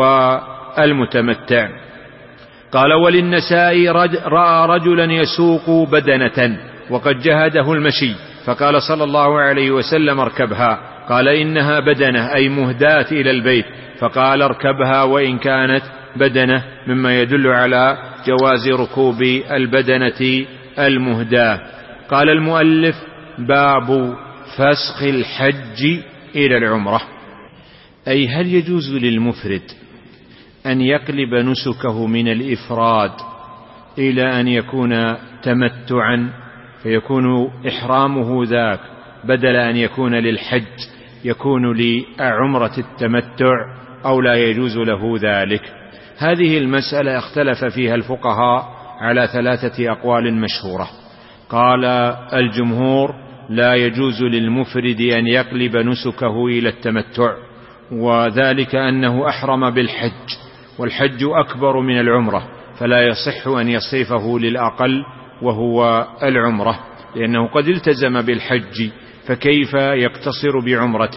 والمتمتع. قال: وللنسائي: رأى رجلا يسوق بدنة وقد جهده المشي، فقال صلى الله عليه وسلم: اركبها. قال: إنها بدنة، أي مهداة إلى البيت. فقال: اركبها وإن كانت بدنة، مما يدل على جواز ركوب البدنة المهداة. قال المؤلف: باب فسخ الحج إلى العمرة. أي هل يجوز للمفرد أن يقلب نسكه من الإفراد إلى أن يكون تمتعا، فيكون إحرامه ذاك بدل أن يكون للحج يكون لعمرة التمتع، أو لا يجوز له ذلك؟ هذه المسألة اختلف فيها الفقهاء على 3 أقوال مشهورة. قال الجمهور: لا يجوز للمفرد أن يقلب نسكه إلى التمتع، وذلك أنه أحرم بالحج، والحج أكبر من العمرة، فلا يصح أن يصرفه للأقل وهو العمرة، لأنه قد التزم بالحج، فكيف يقتصر بعمرة؟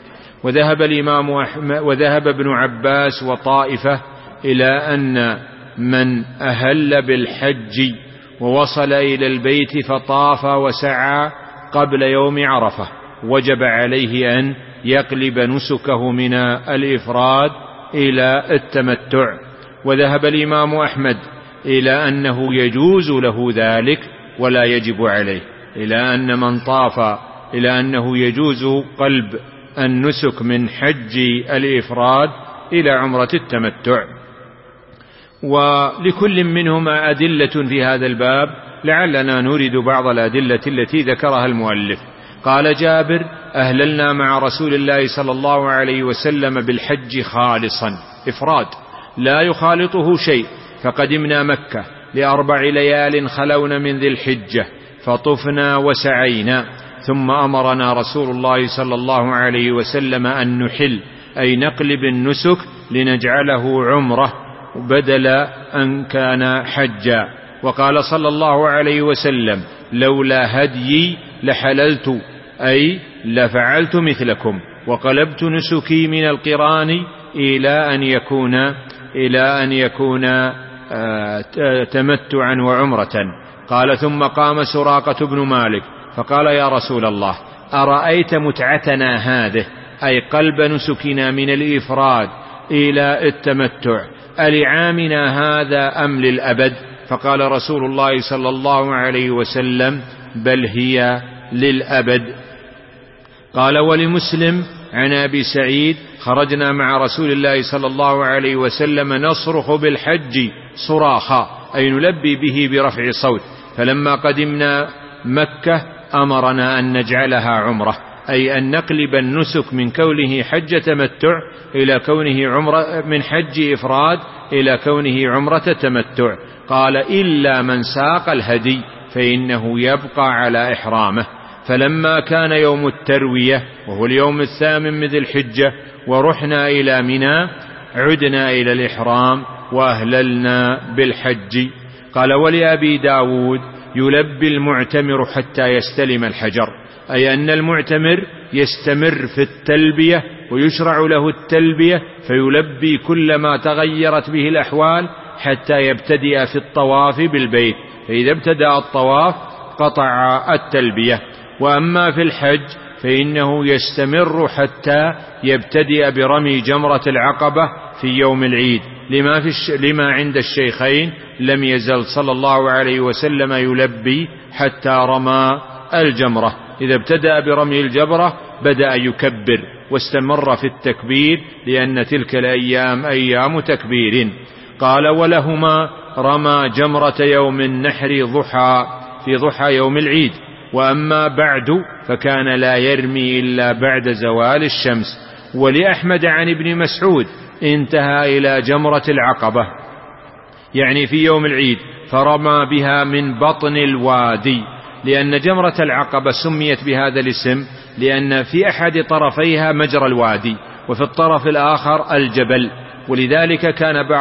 وذهب ابن عباس وطائفة إلى أن من أهل بالحج ووصل إلى البيت فطاف وسعى قبل يوم عرفة وجب عليه أن يقلب نسكه من الإفراد إلى التمتع. وذهب الإمام أحمد إلى أنه يجوز له ذلك ولا يجب عليه، إلى أن من طاف إلى أنه يجوز قلب النسك من حج الإفراد إلى عمرة التمتع. ولكل منهما أدلة في هذا الباب، لعلنا نريد بعض الأدلة التي ذكرها المؤلف. قال جابر: أهللنا مع رسول الله صلى الله عليه وسلم بالحج خالصا إفراد لا يخالطه شيء، فقدمنا مكة ل4 ليال خلون من ذي الحجة، فطفنا وسعينا، ثم أمرنا رسول الله صلى الله عليه وسلم أن نحل، أي نقلب النسك لنجعله عمرة بدل أن كان حجا. وقال صلى الله عليه وسلم: لولا هديي لحللت، أي لفعلت مثلكم، وقلبت نسكي من القران إلى أن يكون تمتعا وعمرة. قال: ثم قام سراقة بن مالك فقال: يا رسول الله، أرأيت متعتنا هذه، أي قلب نسكنا من الإفراد إلى التمتع، ألعامنا هذا أم للأبد؟ فقال رسول الله صلى الله عليه وسلم: بل هي للأبد. قال: ولمسلم عن أبي سعيد: خرجنا مع رسول الله صلى الله عليه وسلم نصرخ بالحج صراخا، أي نلبي به برفع صوت، فلما قدمنا مكة أمرنا أن نجعلها عمرة، أي أن نقلب النسك من كونه حج تمتع إلى كونه عمرة، من حج إفراد إلى كونه عمرة تمتع. قال إلا من ساق الهدي فإنه يبقى على إحرامه. فلما كان يوم التروية وهو اليوم 8 من ذي الحجة ورحنا إلى منى عدنا إلى الإحرام وأهللنا بالحج. قال ولأبي داود يلبي المعتمر حتى يستلم الحجر، أي أن المعتمر يستمر في التلبية ويشرع له التلبية فيلبي كلما تغيرت به الأحوال حتى يبتدئ في الطواف بالبيت، فإذا ابتدأ الطواف قطع التلبية. وأما في الحج فإنه يستمر حتى يبتدئ برمي جمرة العقبة في يوم العيد، لما عند الشيخين لم يزل صلى الله عليه وسلم يلبي حتى رمى الجمرة. إذا ابتدأ برمي الجمرة بدأ يكبر واستمر في التكبير لأن تلك الأيام أيام تكبير. قال ولهما رمى جمرة يوم النحر في ضحى يوم العيد، وأما بعد فكان لا يرمي إلا بعد زوال الشمس. ولأحمد عن ابن مسعود انتهى إلى جمرة العقبة يعني في يوم العيد فرمى بها من بطن الوادي، لأن جمرة العقبة سميت بهذا الاسم لأن في أحد طرفيها مجرى الوادي وفي الطرف الآخر الجبل، ولذلك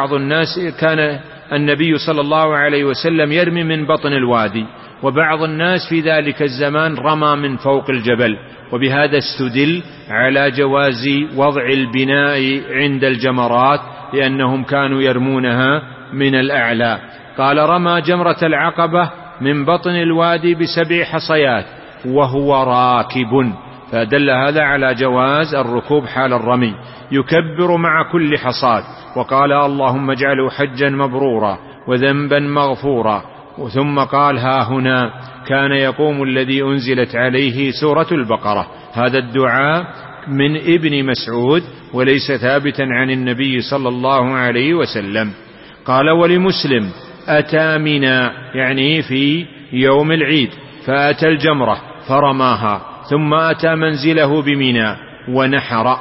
كان النبي صلى الله عليه وسلم يرمي من بطن الوادي، وبعض الناس في ذلك الزمان رمى من فوق الجبل، وبهذا استدل على جواز وضع البناء عند الجمرات لأنهم كانوا يرمونها من الأعلى. قال رمى جمرة العقبة من بطن الوادي ب7 حصيات وهو راكب، فدل هذا على جواز الركوب حال الرمي، يكبر مع كل حصاة. وقال اللهم اجعله حجا مبرورا وذنبا مغفورا. ثم قال ها هنا كان يقوم الذي أنزلت عليه سورة البقرة. هذا الدعاء من ابن مسعود وليس ثابتا عن النبي صلى الله عليه وسلم. قال ولمسلم أتى منى يعني في يوم العيد فأتى الجمرة فرماها، ثم أتى منزله بمنى ونحر،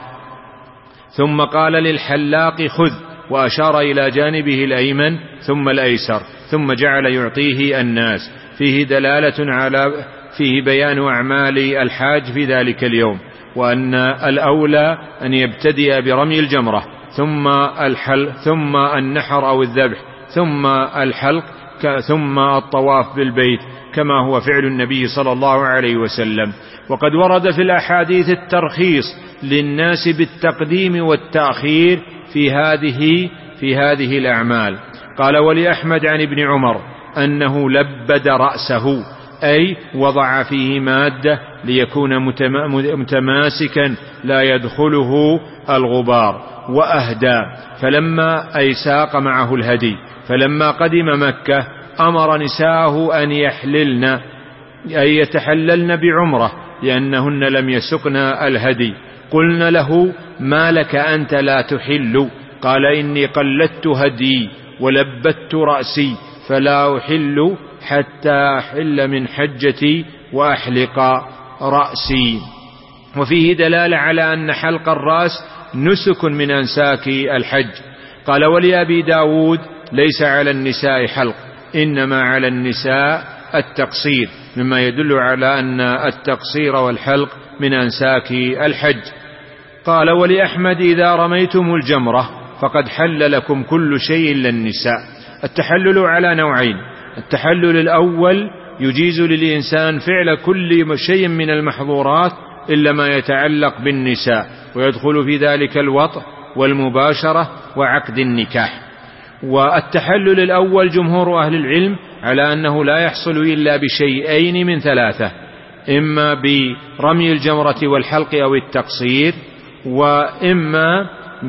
ثم قال للحلاق خذ، وأشار إلى جانبه الأيمن ثم الأيسر، ثم جعل يعطيه الناس. فيه بيان أعمال الحاج في ذلك اليوم، وأن الأولى أن يبتدئ برمي الجمرة ثم النحر أو الذبح ثم الحلق ثم الطواف بالبيت كما هو فعل النبي صلى الله عليه وسلم. وقد ورد في الأحاديث الترخيص للناس بالتقديم والتأخير في هذه الأعمال. قال ولأحمد عن ابن عمر أنه لبد رأسه، أي وضع فيه مادة ليكون متماسكا لا يدخله الغبار، وأهدى فلما ساق معه الهدي. فلما قدم مكة أمر نساءه أن يحللن أي يتحللن بعمرة لأنهن لم يسقن الهدي. قلن له ما لك أنت لا تحل؟ قال إني قلدت هدي ولبت رأسي فلا أحل حتى أحل من حجتي وأحلق رأسي. وفيه دلالة على أن حلق الرأس نسك من أنساك الحج. قال ولأبي داود ليس على النساء حلق إنما على النساء التقصير، مما يدل على أن التقصير والحلق من أنساك الحج. قال ولأحمد إذا رميتم الجمرة فقد حل لكم كل شيء إلا النساء. التحلل على نوعين: التحلل الأول يجيز للإنسان فعل كل شيء من المحظورات إلا ما يتعلق بالنساء، ويدخل في ذلك الوطء والمباشرة وعقد النكاح. والتحلل الأول جمهور أهل العلم على أنه لا يحصل إلا بشيئين من 3: إما برمي الجمرة والحلق أو التقصير، وإما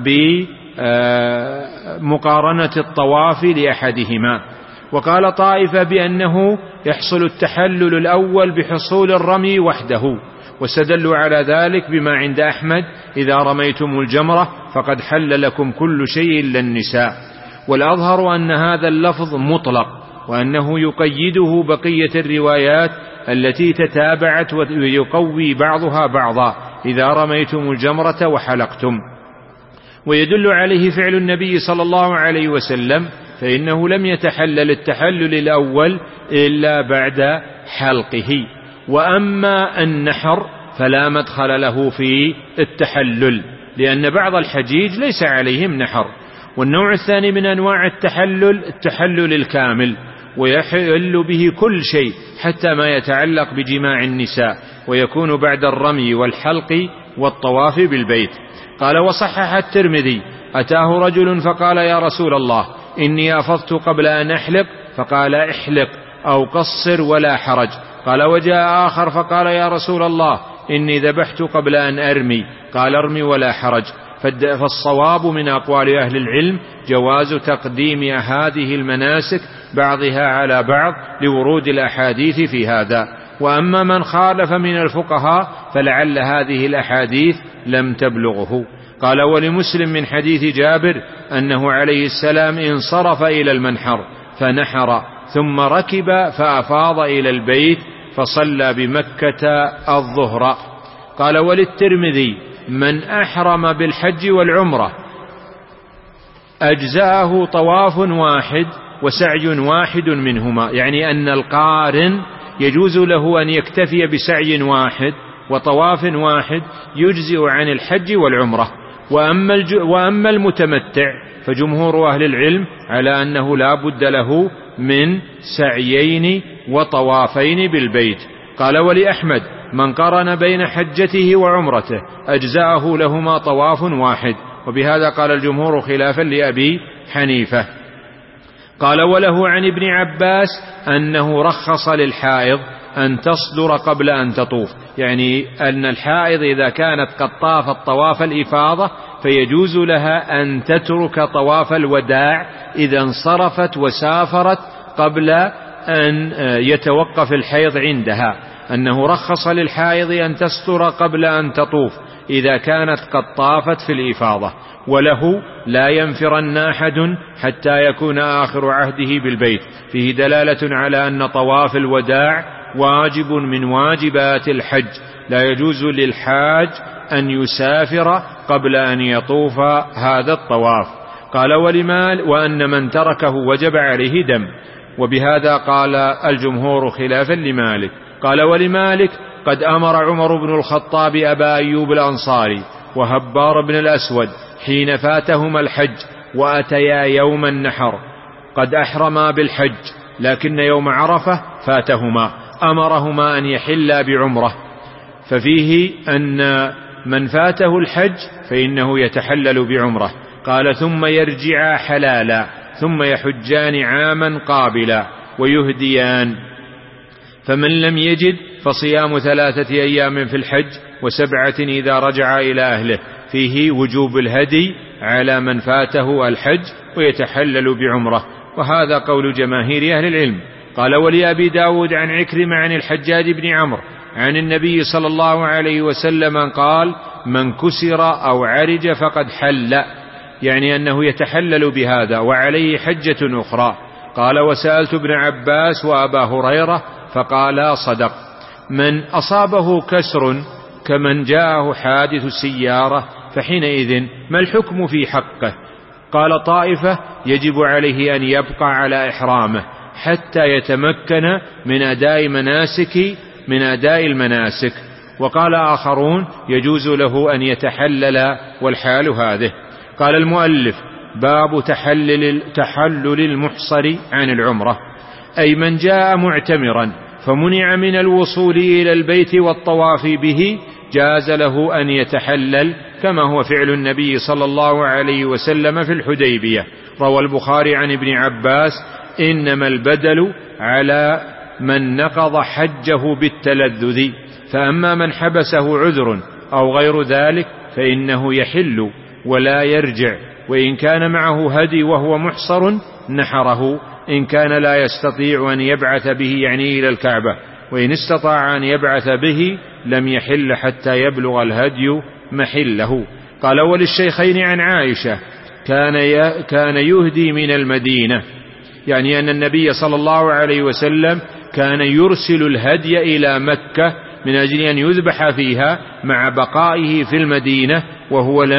بمقارنة الطواف لأحدهما. وقال طائفة بأنه يحصل التحلل الأول بحصول الرمي وحده، واستدلوا على ذلك بما عند أحمد إذا رميتم الجمرة فقد حل لكم كل شيء إلا النساء. والأظهر أن هذا اللفظ مطلق، وأنه يقيده بقية الروايات التي تتابعت ويقوي بعضها بعضا إذا رميتم الجمرة وحلقتم. ويدل عليه فعل النبي صلى الله عليه وسلم، فإنه لم يتحلل التحلل الأول إلا بعد حلقه. وأما النحر فلا مدخل له في التحلل، لأن بعض الحجيج ليس عليهم نحر. والنوع الثاني من أنواع التحلل الكامل، ويحل به كل شيء حتى ما يتعلق بجماع النساء، ويكون بعد الرمي والحلق والطواف بالبيت. قال: وصحح الترمذي: أتاه رجل فقال: يا رسول الله، إني أفضت قبل أن أحلق، فقال: احلق أو قصر ولا حرج. قال: وجاء آخر فقال: يا رسول الله، إني ذبحت قبل أن أرمي، قال: ارمي ولا حرج. فالصواب من أقوال أهل العلم جواز تقديم هذه المناسك بعضها على بعض لورود الأحاديث في هذا. وأما من خالف من الفقهاء فلعل هذه الأحاديث لم تبلغه. قال: ولمسلم من حديث جابر أنه عليه السلام انصرف إلى المنحر فنحر، ثم ركب فأفاض إلى البيت فصلى بمكة الظهر. قال: وللترمذي: من أحرم بالحج والعمرة أجزأه طواف واحد وسعي واحد منهما، يعني أن القارن يجوز له أن يكتفي بسعي واحد وطواف واحد يجزئ عن الحج والعمرة. وأما المتمتع فجمهور أهل العلم على أنه لا بد له من سعيين وطوافين بالبيت. قال: ولأحمد: من قرن بين حجته وعمرته أجزأه لهما طواف واحد. وبهذا قال الجمهور خلافا لأبي حنيفة. قال: وله عن ابن عباس أنه رخص للحائض أن تصدر قبل أن تطوف، يعني أن الحائض إذا كانت قد طافت طواف الإفاضة فيجوز لها أن تترك طواف الوداع إذا انصرفت وسافرت قبل أن يتوقف الحيض عندها، أنه رخص للحائض أن تستر قبل أن تطوف إذا كانت قد طافت في الإفاضة. وله: لا ينفرن أحد حتى يكون آخر عهده بالبيت. فيه دلالة على أن طواف الوداع واجب من واجبات الحج، لا يجوز للحاج أن يسافر قبل أن يطوف هذا الطواف. قال: وأن من تركه وجب عليه دم. وبهذا قال الجمهور خلافا لمالك. قال: ولمالك: قد أمر عمر بن الخطاب أبا أيوب الأنصاري وهبار بن الأسود حين فاتهما الحج وأتيا يوم النحر قد أحرما بالحج، لكن يوم عرفة فاتهما، أمرهما أن يحلا بعمرة. ففيه أن من فاته الحج فإنه يتحلل بعمرة. قال: ثم يرجعا حلالا، ثم يحجان عاما قابلا ويهديان. فمن لم يجد فصيام 3 أيام في الحج و7 إذا رجع إلى أهله. فيه وجوب الهدي على من فاته الحج ويتحلل بعمرة، وهذا قول جماهير أهل العلم. قال: ولأبي داود عن عكرمة عن الحجاج بن عمرو عن النبي صلى الله عليه وسلم قال: من كسر أو عرج فقد حل، يعني أنه يتحلل بهذا وعليه حجة أخرى. قال: وسألت ابن عباس وأبا هريرة فقالا صدق. من أصابه كسر كمن جاءه حادث السيارة فحينئذ ما الحكم في حقه؟ قال طائفة: يجب عليه أن يبقى على إحرامه حتى يتمكن من أداء المناسك. وقال آخرون: يجوز له أن يتحلل والحال هذه. قال المؤلف: باب تحلل المحصر عن العمرة، أي من جاء معتمرا فمنع من الوصول إلى البيت والطواف به جاز له أن يتحلل، كما هو فعل النبي صلى الله عليه وسلم في الحديبية. روى البخاري عن ابن عباس: إنما البدل على من نقض حجه بالتلذذ، فأما من حبسه عذر أو غير ذلك فإنه يحل ولا يرجع، وإن كان معه هدي وهو محصر نحره، إن كان لا يستطيع أن يبعث به يعني إلى الكعبة، وإن استطاع أن يبعث به لم يحل حتى يبلغ الهدي محله. قال: وللشيخين عن عائشة: كان يهدي من المدينة، يعني أن النبي صلى الله عليه وسلم كان يرسل الهدي إلى مكة من أجل أن يذبح فيها مع بقائه في المدينة وهو لم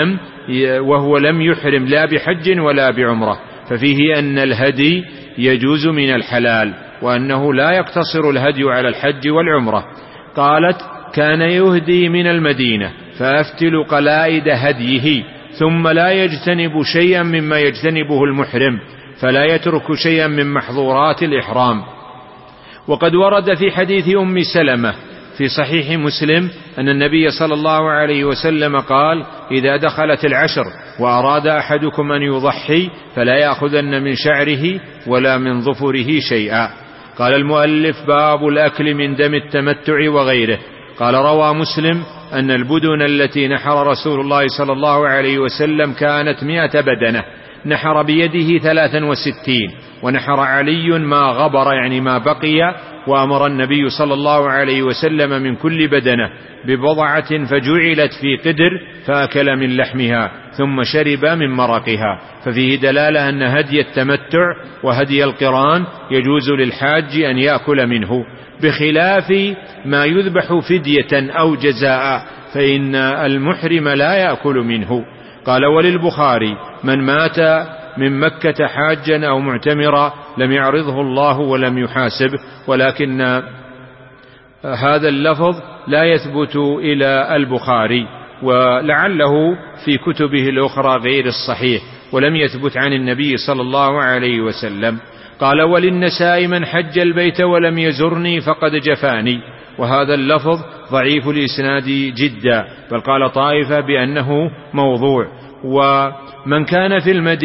وهو لم يحرم لا بحج ولا بعمرة، ففيه أن الهدي يجوز من الحلال، وأنه لا يقتصر الهدي على الحج والعمرة. قالت: كان يهدي من المدينة فأفتل قلائد هديه، ثم لا يجتنب شيئا مما يجتنبه المحرم، فلا يترك شيئا من محظورات الإحرام. وقد ورد في حديث أم سلمة في صحيح مسلم أن النبي صلى الله عليه وسلم قال: إذا دخلت العشر وأراد أحدكم أن يضحي فلا يأخذن من شعره ولا من ظفره شيئا. قال المؤلف: باب الأكل من دم التمتع وغيره. قال: روى مسلم أن البدن التي نحر رسول الله صلى الله عليه وسلم كانت 100 بدنة، نحر بيده 63، ونحر علي ما غبر يعني ما بقي، وأمر النبي صلى الله عليه وسلم من كل بدنة ببضعة فجعلت في قدر فأكل من لحمها ثم شرب من مرقها. ففيه دلالة أن هدي التمتع وهدي القران يجوز للحاج أن يأكل منه، بخلاف ما يذبح فدية أو جزاء فإن المحرم لا يأكل منه. قال: وللبخاري: من مات من مكة حاجا أو معتمرا لم يعرضه الله ولم يحاسبه. ولكن هذا اللفظ لا يثبت إلى البخاري، ولعله في كتبه الأخرى غير الصحيح، ولم يثبت عن النبي صلى الله عليه وسلم. قال: وللنساء: من حج البيت ولم يزرني فقد جفاني. وهذا اللفظ ضعيف الإسناد جدا، بل قال طائفة بأنه موضوع. ومن كان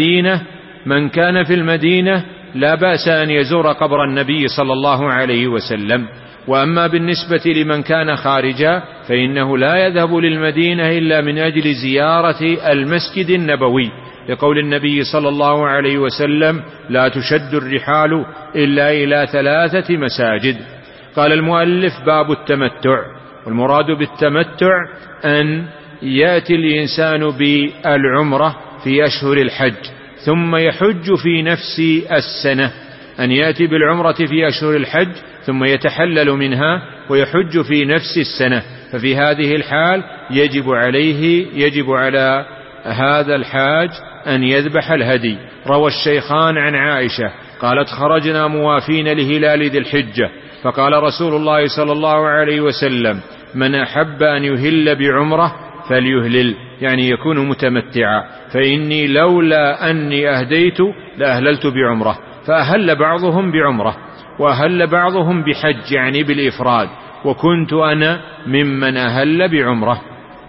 في المدينة لا بأس أن يزور قبر النبي صلى الله عليه وسلم. وأما بالنسبة لمن كان خارجا فإنه لا يذهب للمدينة إلا من أجل زيارة المسجد النبوي، لقول النبي صلى الله عليه وسلم: لا تشد الرحال إلا إلى 3 مساجد. قال المؤلف: باب التمتع. والمراد بالتمتع أن يأتي الإنسان بالعمرة في أشهر الحج ثم يحج في نفس السنة، أن يأتي بالعمرة في أشهر الحج ثم يتحلل منها ويحج في نفس السنة. ففي هذه الحال يجب على هذا الحاج أن يذبح الهدي. روى الشيخان عن عائشة قالت: خرجنا موافين لهلال ذي الحجة، فقال رسول الله صلى الله عليه وسلم: من أحب أن يهل بعمرة فليهلل، يعني يكون متمتعا، فإني لولا أني أهديت لأهللت بعمرة. فأهل بعضهم بعمرة وأهل بعضهم بحج يعني بالإفراد، وكنت أنا ممن أهل بعمرة.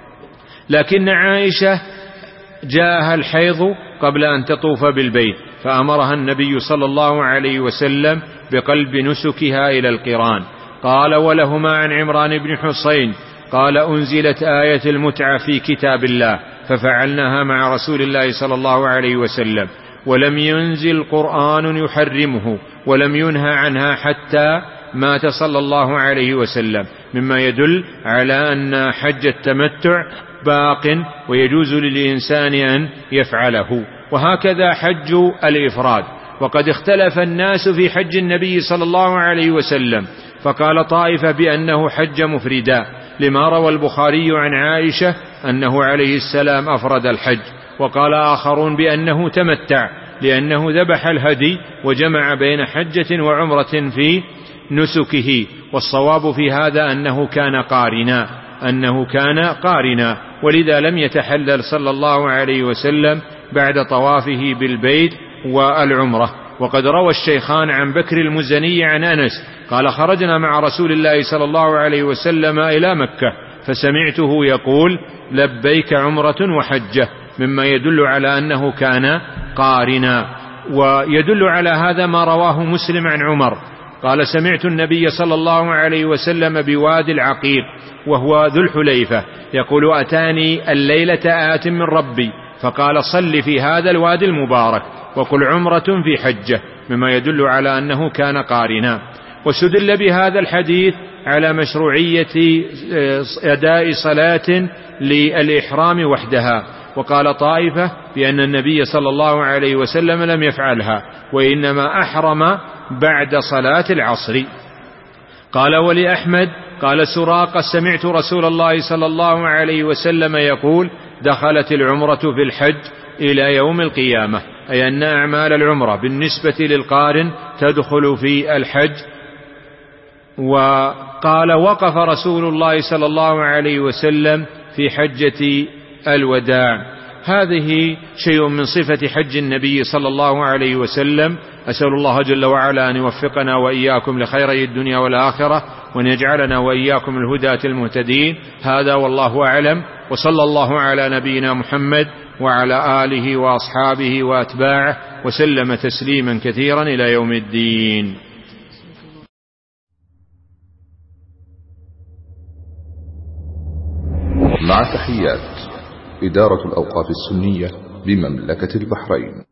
لكن عائشة جاءها الحيض قبل أن تطوف بالبيت، فأمرها النبي صلى الله عليه وسلم بقلب نسكها إلى القران. قال: ولهما عن عمران بن حسين قال: أنزلت آية المتعة في كتاب الله ففعلناها مع رسول الله صلى الله عليه وسلم، ولم ينزل قرآن يحرمه ولم ينهى عنها حتى مات صلى الله عليه وسلم، مما يدل على أن حج التمتع باق ويجوز للإنسان أن يفعله. وهكذا حج الإفراد. وقد اختلف الناس في حج النبي صلى الله عليه وسلم، فقال طائفة بأنه حج مفردا، لما روى البخاري عن عائشة أنه عليه السلام أفرد الحج، وقال آخرون بأنه تمتع لأنه ذبح الهدي وجمع بين حجة وعمرة في نسكه. والصواب في هذا أنه كان قارنا، ولذا لم يتحلل صلى الله عليه وسلم بعد طوافه بالبيت والعمرة. وقد روى الشيخان عن بكر المزني عن أنس قال: خرجنا مع رسول الله صلى الله عليه وسلم إلى مكة فسمعته يقول: لبيك عمرة وحجة، مما يدل على أنه كان قارنا. ويدل على هذا ما رواه مسلم عن عمر قال: سمعت النبي صلى الله عليه وسلم بوادي العقيق وهو ذو الحليفة يقول: أتاني الليلة آت من ربي فقال: صل في هذا الوادي المبارك وقل عمرة في حجة، مما يدل على أنه كان قارنا. واستدل بهذا الحديث على مشروعية أداء صلاة للإحرام وحدها. وقال طائفة بأن النبي صلى الله عليه وسلم لم يفعلها، وإنما أحرم بعد صلاة العصر. قال: ولأحمد قال سراقة: سمعت رسول الله صلى الله عليه وسلم يقول: دخلت العمرة في الحج إلى يوم القيامة، أي أن أعمال العمرة بالنسبة للقارن تدخل في الحج. وقال وقف رسول الله صلى الله عليه وسلم في حجة الوداع. هذه شيء من صفة حج النبي صلى الله عليه وسلم. أسأل الله جل وعلا أن يوفقنا وإياكم لخيري الدنيا والآخرة، وأن يجعلنا وإياكم الهداة المهتدين. هذا والله أعلم، وصلى الله على نبينا محمد وعلى آله وأصحابه وأتباعه وسلم تسليما كثيرا إلى يوم الدين. مع تحيات إدارة الأوقاف السنية بمملكة البحرين.